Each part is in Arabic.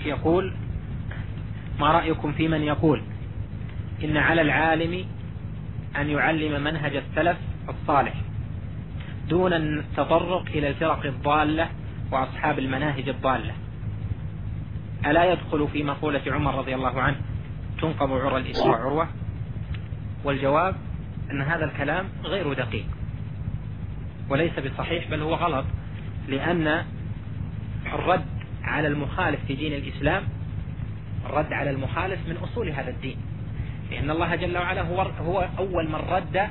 يقول: ما رأيكم في من يقول إن على العالم أن يعلم منهج السلف الصالح دون التطرق إلى الفرق الضالة وأصحاب المناهج الضالة؟ ألا يدخل في مقولة عمر رضي الله عنه: تنقض عرى الإسراء عروة؟ والجواب أن هذا الكلام غير دقيق وليس بصحيح، بل هو غلط، لأن الرد على المخالف في دين الإسلام، الرد على المخالف من أصول هذا الدين، لأن الله جل وعلا هو أول من رد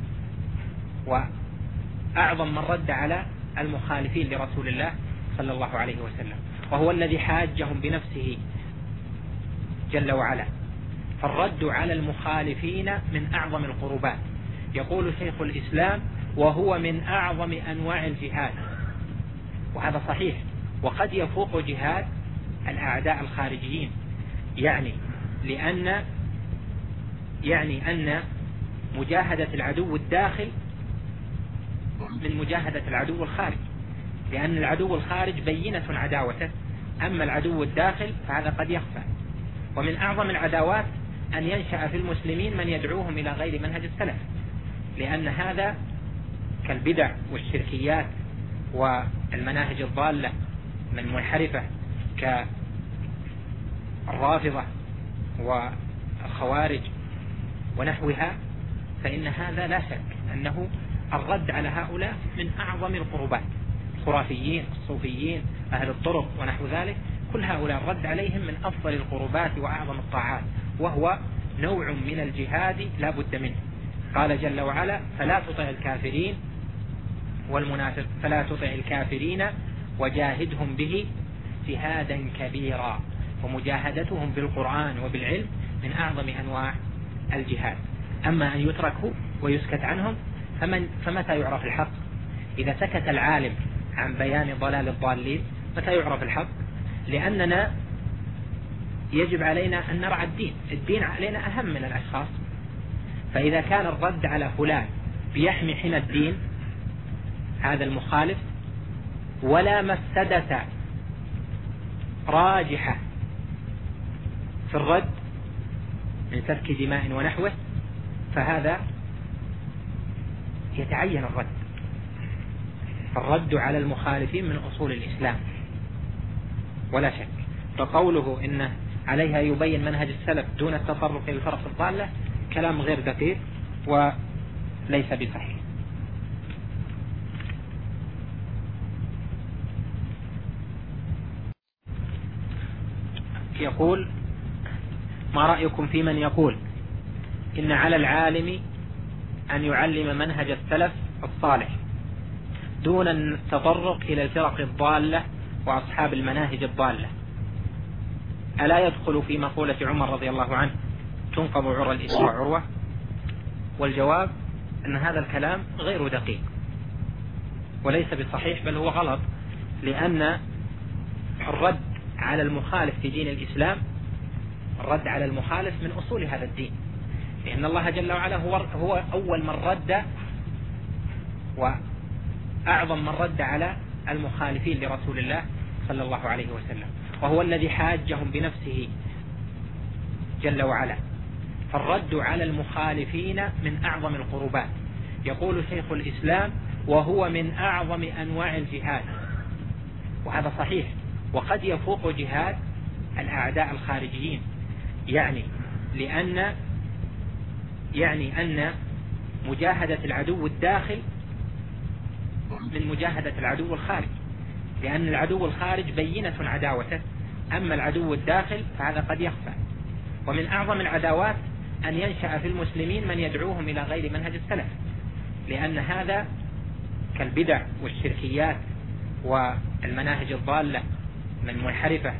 وأعظم من رد على المخالفين لرسول الله صلى الله عليه وسلم، وهو الذي حاجهم بنفسه جل وعلا. فالرد على المخالفين من أعظم القربات. يقول شيخ الإسلام: وهو من أعظم أنواع الجهاد. وهذا صحيح، وقد يفوق جهاد الأعداء الخارجيين، يعني أن مجاهدة العدو الداخل من مجاهدة العدو الخارج، لأن العدو الخارج بينة عداوته، أما العدو الداخل فهذا قد يخفى. ومن أعظم العداوات أن ينشأ في المسلمين من يدعوهم إلى غير منهج السلف، لأن هذا كالبدع والشركيات والمناهج الضالة من منحرفة كالرافضة والخوارج ونحوها، فإن هذا لا شك أنه الرد على هؤلاء من أعظم القربات. الخرافيين، الصوفيين، أهل الطرق ونحو ذلك، كل هؤلاء الرد عليهم من أفضل القربات وأعظم الطاعات، وهو نوع من الجهاد لا بد منه. قال جل وعلا: فلا تطع الكافرين والمنافق فلا تطع الكافرين وجاهدهم به جهادا كبيرا. ومجاهدتهم بالقرآن وبالعلم من أعظم أنواع الجهاد. أما أن يتركوا ويسكت عنهم فمتى يعرف الحق؟ إذا سكت العالم عن بيان ضلال الضالين متى يعرف الحق؟ لأننا يجب علينا أن نرعى الدين علينا أهم من الأشخاص. فإذا كان الرد على فلان بيحمي حمى الدين هذا المخالف، ولا مفسدة راجحة في الرد من سفك دماء ونحوه، فهذا يتعين الرد على المخالفين من أصول الإسلام ولا شك. فقوله إن عليها يبين منهج السلف دون التطرق إلى الفرق الضالة كلام غير دقيق وليس بصحيح. يقول: ما رأيكم في من يقول إن على العالم أن يعلم منهج السلف الصالح دون التطرق إلى الفرق الضالة وأصحاب المناهج الضالة؟ ألا يدخل في مقولة عمر رضي الله عنه: تنقض عرى الإسراء عروة؟ والجواب أن هذا الكلام غير دقيق وليس بصحيح، بل هو غلط، لأن الرد على المخالف في دين الإسلام، الرد على المخالف من أصول هذا الدين، لأن الله جل وعلا هو أول من رد وأعظم من رد على المخالفين لرسول الله صلى الله عليه وسلم، وهو الذي حاجهم بنفسه جل وعلا. فالرد على المخالفين من أعظم القربات. يقول شيخ الإسلام: وهو من أعظم أنواع الجهاد. وهذا صحيح، وقد يفوق جهاد الأعداء الخارجيين، يعني أن مجاهدة العدو الداخل من مجاهدة العدو الخارج، لأن العدو الخارج بينة عداوته، أما العدو الداخل فهذا قد يخفى. ومن أعظم العداوات أن ينشأ في المسلمين من يدعوهم إلى غير منهج السلف، لأن هذا كالبدع والشركيات والمناهج الضالة من منحرفة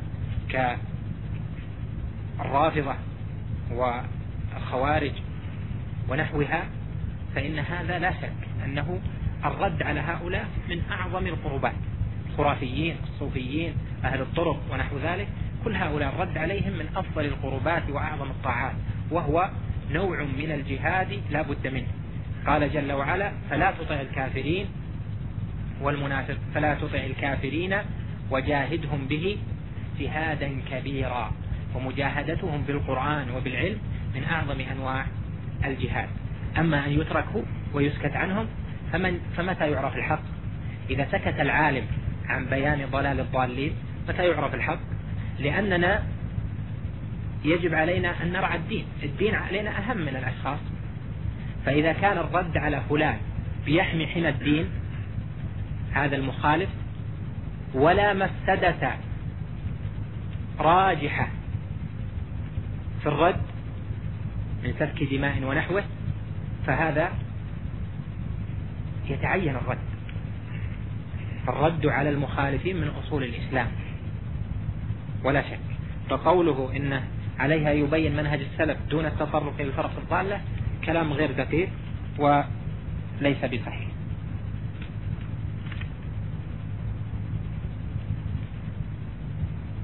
كالرافضة والخوارج ونحوها، فإن هذا لا شك أنه الرد على هؤلاء من أعظم القربات. الخرافيين، الصوفيين، أهل الطرق ونحو ذلك، كل هؤلاء الرد عليهم من أفضل القربات وأعظم الطاعات، وهو نوع من الجهاد لا بد منه. قال جل وعلا: فلا تطع الكافرين والمنافق فلا تطع الكافرين وجاهدهم به اجتهادا كبيرا، ومجاهدتهم بالقرآن وبالعلم من أعظم أنواع الجهاد. أما أن يتركوا ويسكت عنهم فمتى يعرف الحق؟ إذا سكت العالم عن بيان ضلال الضالين متى يعرف الحق؟ لأننا يجب علينا أن نرعى الدين علينا أهم من الأشخاص. فإذا كان الرد على فلان بيحمي حمى الدين هذا المخالف ولا مفسدة راجحة في الرد من سفك دماء ونحوه، فهذا يتعين الرد على المخالفين من أصول الإسلام ولا شك. فقوله إن عليها يبين منهج السلف دون التطرق إلى الفرق الضالة كلام غير دقيق وليس بصحيح.